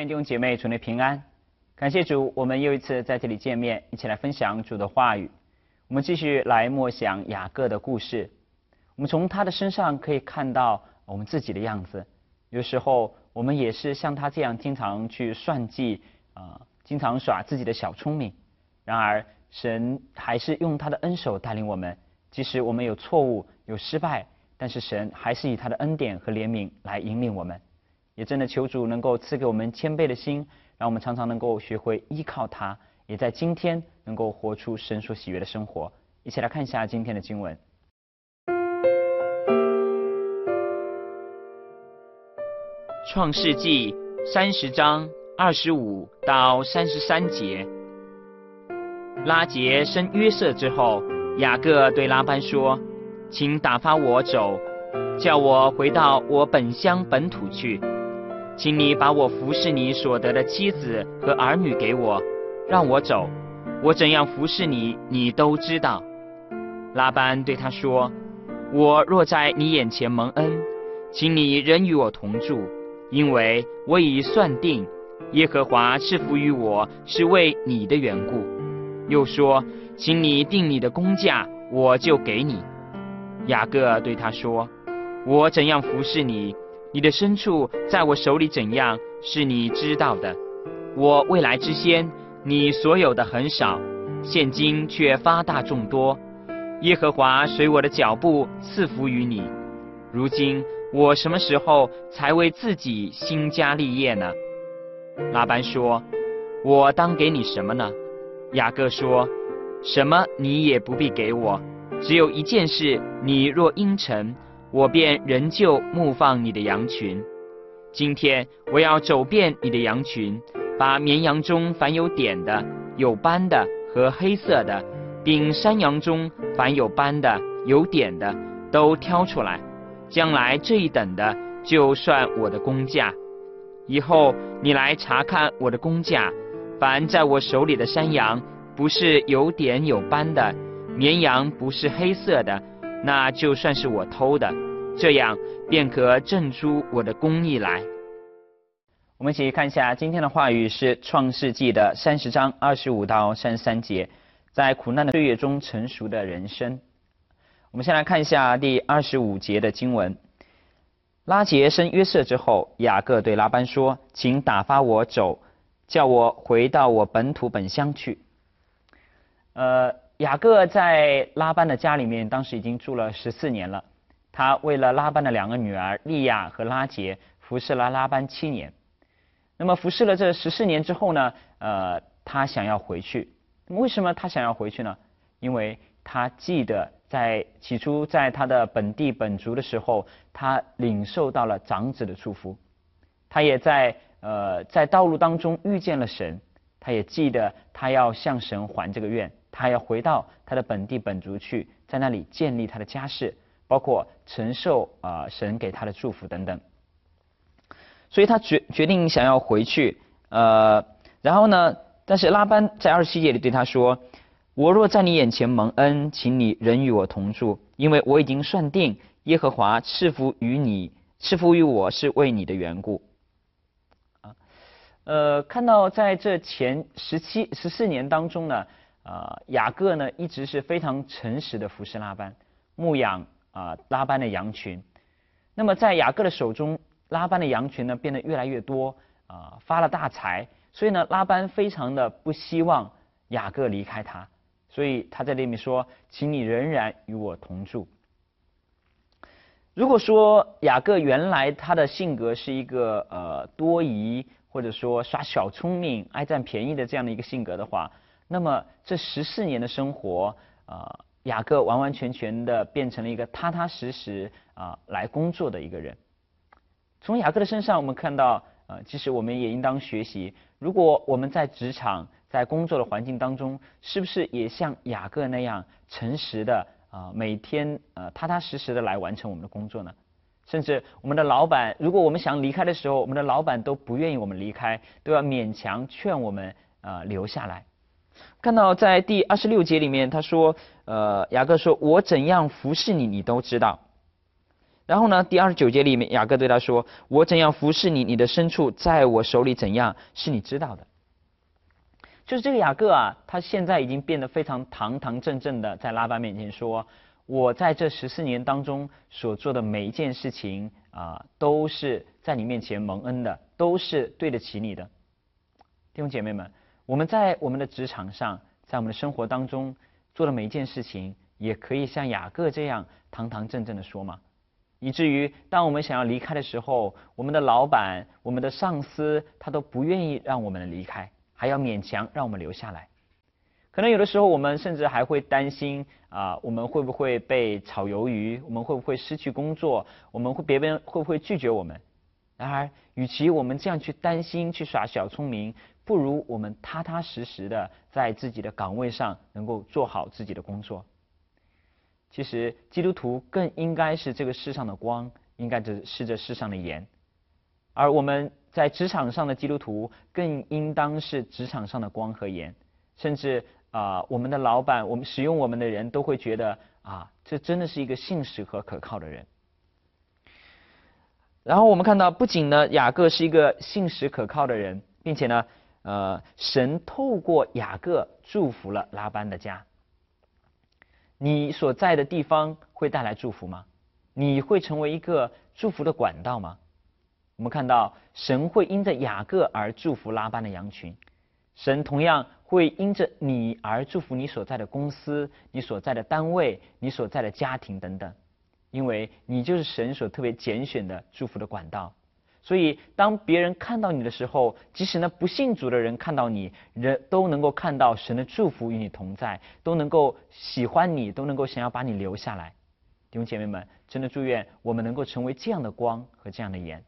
弟兄姐妹，主内平安。感谢主，我们又一次在这里见面，一起来分享主的话语。我们继续来默想雅各的故事。我们从他的身上可以看到我们自己的样子。有时候我们也是像他这样，经常去算计，经常耍自己的小聪明。然而神还是用他的恩手带领我们，即使我们有错误、有失败，但是神还是以他的恩典和怜悯来引领我们。也真的求主能够赐给我们谦卑的心，让我们常常能够学会依靠他，也在今天能够活出神所喜悦的生活。一起来看一下今天的经文。创世纪30章25到33节。拉结生约瑟之后，雅各对拉班说：请打发我走，叫我回到我本乡本土去。请你把我服侍你所得的妻子和儿女给我，让我走。我怎样服侍你，你都知道。拉班对他说：我若在你眼前蒙恩，请你仍与我同住，因为我已算定，耶和华赐福于我是为你的缘故。又说：请你定你的工价，我就给你。雅各对他说：我怎样服侍你，你的牲畜在我手里怎样，是你知道的。我未来之先，你所有的很少，现今却发大众多。耶和华随我的脚步赐福于你。如今我什么时候才为自己兴家立业呢？拉班说：我当给你什么呢？雅各说：什么你也不必给我，只有一件事，你若应承，我便仍旧牧放你的羊群。今天我要走遍你的羊群，把绵羊中凡有点的、有斑的和黑色的，并山羊中凡有斑的、有点的，都挑出来。将来这一等的，就算我的工价。以后你来查看我的工价，凡在我手里的山羊，不是有点有斑的，绵羊不是黑色的，那就算是我偷的，这样便可证出我的公义来。我们一起看一下今天的话语是创世纪的30章25到33节，在苦难的岁月中成熟的人生。我们先来看一下第25节的经文。拉结生约瑟之后，雅各对拉班说：请打发我走，叫我回到我本土本乡去。雅各在拉班的家里面，当时已经住了14年了。他为了拉班的2个女儿利亚和拉结，服侍了拉班7年。那么服侍了这14年之后呢，他想要回去。那么为什么他想要回去呢？因为他记得起初在他的本地本族的时候，他领受到了长子的祝福。他也在道路当中遇见了神，他也记得他要向神还这个愿，他要回到他的本地本族去，在那里建立他的家室，包括承受神给他的祝福等等。所以他决定想要回去。然后呢，但是拉班在27节里对他说：我若在你眼前蒙恩，请你仍与我同住，因为我已经算定，耶和华赐福于我是为你的缘故。看到在这前14年当中呢，雅各呢一直是非常诚实的服侍拉班，牧养拉班的羊群。那么在雅各的手中，拉班的羊群呢变得越来越多，发了大财，所以呢拉班非常的不希望雅各离开他，所以他在这里面说：请你仍然与我同住。如果说雅各原来他的性格是一个多疑，或者说耍小聪明、爱占便宜的这样的一个性格的话，那么这14年的生活，雅各完完全全的变成了一个踏踏实实来工作的一个人。从雅各的身上我们看到，其实我们也应当学习，如果我们在职场、在工作的环境当中，是不是也像雅各那样诚实的每天踏踏实实的来完成我们的工作呢？甚至我们的老板，如果我们想离开的时候，我们的老板都不愿意我们离开，都要勉强劝我们留下来。看到在第26节里面，他说，雅各说：我怎样服侍你，你都知道。 然后呢，第29节里面，雅各对他说：“我怎样服侍你，你的牲畜在我手里怎样，是你知道的。”就是这个雅各啊，他现在已经变得非常堂堂正正的在拉班面前说：“我在这14年当中所做的每一件事情都是在你面前蒙恩的，都是对得起你的。”弟兄姐妹们，我们在我们的职场上，在我们的生活当中做的每一件事情，也可以像雅各这样堂堂正正的说吗？以至于当我们想要离开的时候，我们的老板、我们的上司，他都不愿意让我们离开，还要勉强让我们留下来。可能有的时候我们甚至还会担心我们会不会被炒鱿鱼，我们会不会失去工作，别人会不会拒绝我们。然而与其我们这样去担心，去耍小聪明，不如我们踏踏实实的在自己的岗位上能够做好自己的工作。其实基督徒更应该是这个世上的光，应该是这世上的盐，而我们在职场上的基督徒更应当是职场上的光和盐。甚至我们的老板，我们使用我们的人都会觉得这真的是一个信实和可靠的人。然后我们看到，不仅呢雅各是一个信实可靠的人，并且呢神透过雅各祝福了拉班的家。你所在的地方会带来祝福吗？你会成为一个祝福的管道吗？我们看到神会因着雅各而祝福拉班的羊群，神同样会因着你而祝福你所在的公司、你所在的单位、你所在的家庭等等，因为你就是神所特别拣选的祝福的管道。所以当别人看到你的时候，即使不信主的人看到你，人都能够看到神的祝福与你同在，都能够喜欢你，都能够想要把你留下来。弟兄姐妹们，真的祝愿我们能够成为这样的光和这样的盐。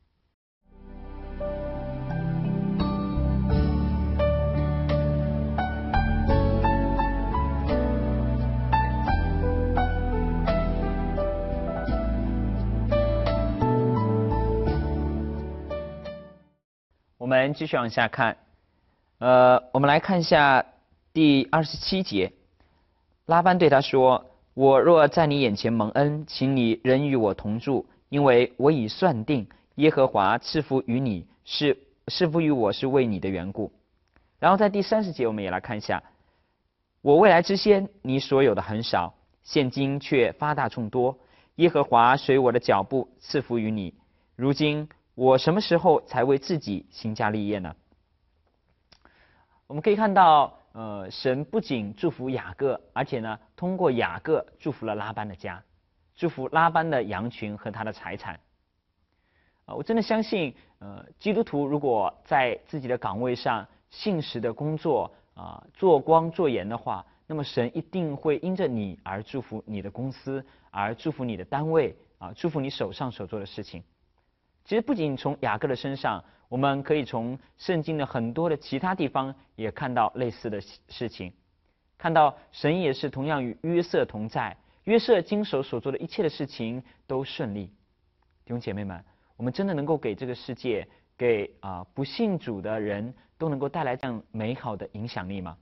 我们继续往下看，我们来看一下第27节。拉班对他说：“我若在你眼前蒙恩，请你仍与我同住，因为我已算定耶和华赐福于你，赐福于我是为你的缘故。”然后在第30节，我们也来看一下：“我未来之先，你所有的很少，现今却发大众多。耶和华随我的脚步赐福于你。如今我什么时候才为自己兴家立业呢？”我们可以看到，神不仅祝福雅各，而且呢，通过雅各祝福了拉班的家，祝福拉班的羊群和他的财产。我真的相信，基督徒如果在自己的岗位上信实的工作，做光做盐的话，那么神一定会因着你而祝福你的公司，而祝福你的单位，祝福你手上所做的事情。其实不仅从雅各的身上，我们可以从圣经的很多的其他地方也看到类似的事情，看到神也是同样与约瑟同在，约瑟经手所做的一切的事情都顺利。弟兄姐妹们，我们真的能够给这个世界，给不信主的人都能够带来这样美好的影响力吗？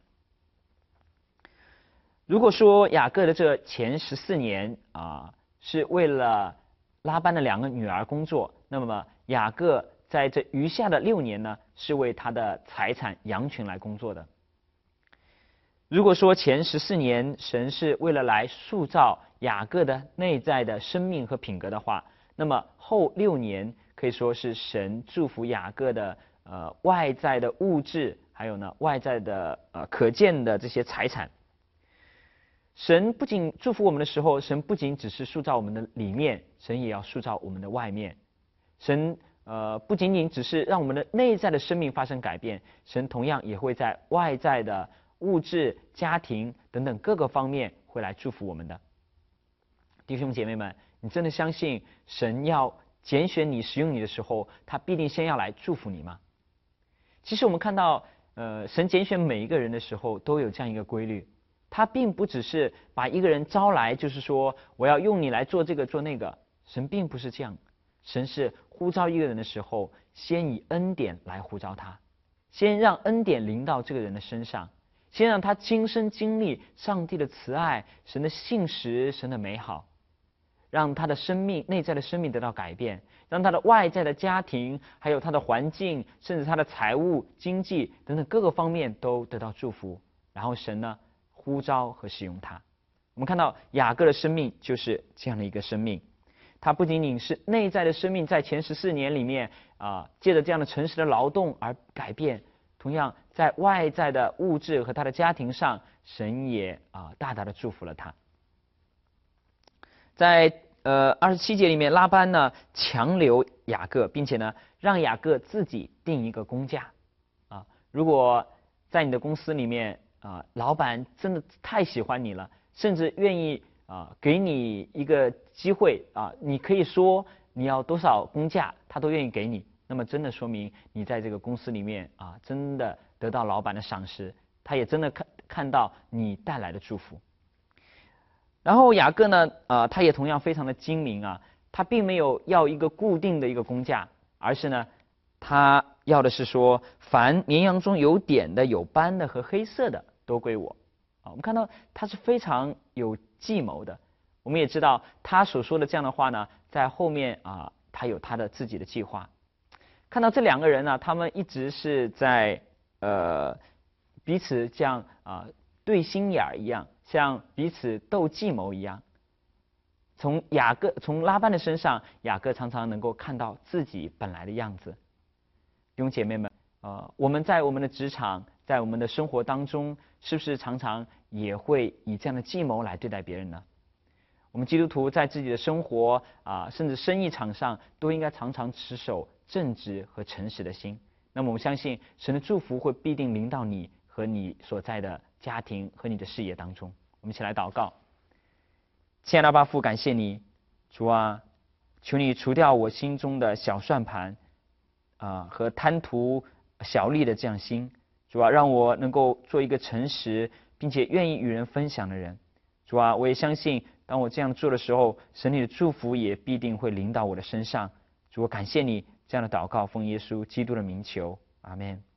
如果说雅各的这前14年是为了拉班的2个女儿工作，那么雅各在这余下的6年呢，是为他的财产羊群来工作的。如果说前14年神是为了来塑造雅各的内在的生命和品格的话，那么后6年可以说是神祝福雅各的外在的物质，还有呢外在的可见的这些财产。神不仅祝福我们的时候，神不仅只是塑造我们的里面，神也要塑造我们的外面。神不仅仅只是让我们的内在的生命发生改变，神同样也会在外在的物质、家庭等等各个方面会来祝福我们的。弟兄姐妹们，你真的相信神要拣选你、使用你的时候，他必定先要来祝福你吗？其实我们看到，神拣选每一个人的时候都有这样一个规律。他并不只是把一个人招来，就是说我要用你来做这个做那个。神并不是这样，神是呼召一个人的时候，先以恩典来呼召他，先让恩典临到这个人的身上，先让他亲身经历上帝的慈爱、神的信实、神的美好。 让他的生命内在的生命得到改变，让他的外在的家庭，还有他的环境，甚至他的财务、经济等等各个方面都得到祝福。然后神呢呼召和使用他。我们看到雅各的生命就是这样的一个生命，他不仅仅是内在的生命在前14年里面借着这样的诚实的劳动而改变，同样在外在的物质和他的家庭上，神也大大的祝福了他。在27节里面，拉班呢强留雅各，并且呢让雅各自己定一个工价如果在你的公司里面老板真的太喜欢你了，甚至愿意给你一个机会你可以说你要多少工价，他都愿意给你，那么真的说明你在这个公司里面真的得到老板的赏识，他也真的看到你带来的祝福。然后雅各呢他也同样非常的精明他并没有要一个固定的一个工价，而是呢他要的是说，凡绵羊中有点的、有斑的和黑色的都归我我们看到他是非常有计谋的。我们也知道他所说的这样的话呢，在后面他有他的自己的计划。看到这两个人呢，他们一直是在彼此这样对心眼一样，像彼此斗计谋一样。从拉班的身上，雅各常常能够看到自己本来的样子。弟兄姐妹们我们在我们的职场，在我们的生活当中，是不是常常也会以这样的计谋来对待别人呢？我们基督徒在自己的生活甚至生意场上，都应该常常持守正直和诚实的心。那么我们相信神的祝福会必定临到你和你所在的家庭和你的事业当中。我们一起来祷告。亲爱的阿爸父，感谢你，主求你除掉我心中的小算盘和贪图小利的这样心，主让我能够做一个诚实并且愿意与人分享的人。主我也相信当我这样做的时候，神你的祝福也必定会临到我的身上。主感谢你这样的祷告，奉耶稣基督的名求，阿们。